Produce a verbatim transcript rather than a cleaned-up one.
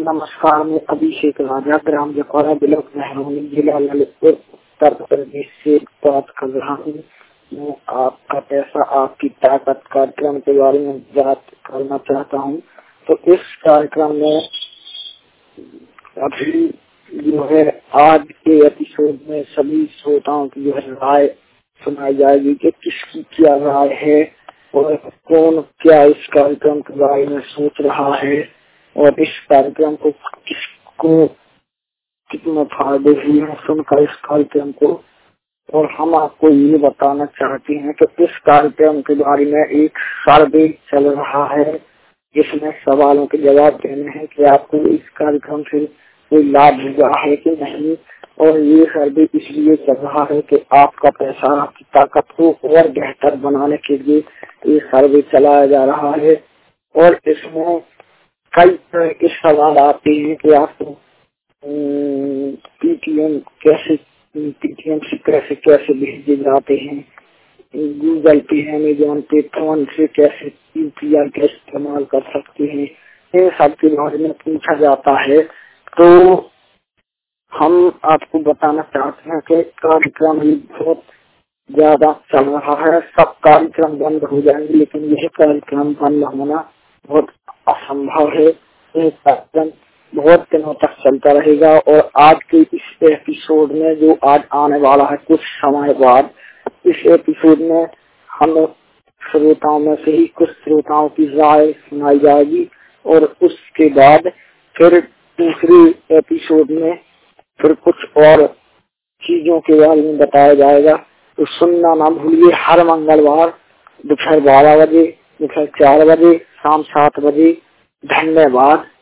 नमस्कार, मैं अभिषेक राजा ग्राम जखौरा ब्लॉक महरौनी जिला ललितपुर उत्तर प्रदेश से बात कर रहा हूँ। मैं आपका पैसा आपकी ताकत कार्यक्रम के बारे में बात करना चाहता हूँ। तो इस कार्यक्रम में अभी जो है आज के एपिसोड में सभी श्रोताओं की जो है राय सुनाई जाएगी कि किसकी क्या राय है और कौन क्या इस कार्यक्रम के बारे में सोच रहा है और इस कार्यक्रम को किसको कितने फायदे हुए हैं सुनकर इस कार्यक्रम को। और हम आपको ये बताना चाहते हैं कि इस कार्यक्रम के बारे में एक सर्वे चल रहा है जिसमें सवालों के जवाब देने हैं कि आपको इस कार्यक्रम से कोई लाभ हुआ है कि नहीं। और ये सर्वे इसलिए चल रहा है कि आपका पैसा आपकी ताकत को और बेहतर बनाने के लिए ये सर्वे चलाया जा रहा है। और इसमें कई तरह के सवाल आते हैं कि आपको पीटीएम कैसे पीटीएम से कैसे कैसे भेजे जाते हैं, गूगल पे अमेजोन पे फोन से कैसे यूपीआई का इस्तेमाल कर सकते हैं, इन सब के बारे में पूछा जाता है। तो हम आपको बताना चाहते हैं कि कार्यक्रम बहुत ज्यादा चल रहा है। सब कार्यक्रम बंद हो जाएंगे लेकिन यह कार्यक्रम बंद होना बहुत असंभव है। यह कार्यक्रम बहुत दिनों तक चलता रहेगा। और आज के इस एपिसोड में जो आज आने वाला है कुछ समय बाद, इस एपिसोड में हम श्रोताओं में से ही कुछ श्रोताओं की राय सुनाई जाएगी और उसके बाद फिर दूसरे एपिसोड में फिर कुछ और चीजों के बारे में बताया जाएगा। तो सुनना ना भूलिए, हर मंगलवार दोपहर बारह बजे, दोपहर चार बजे, शाम सात बजे। धन्यवाद।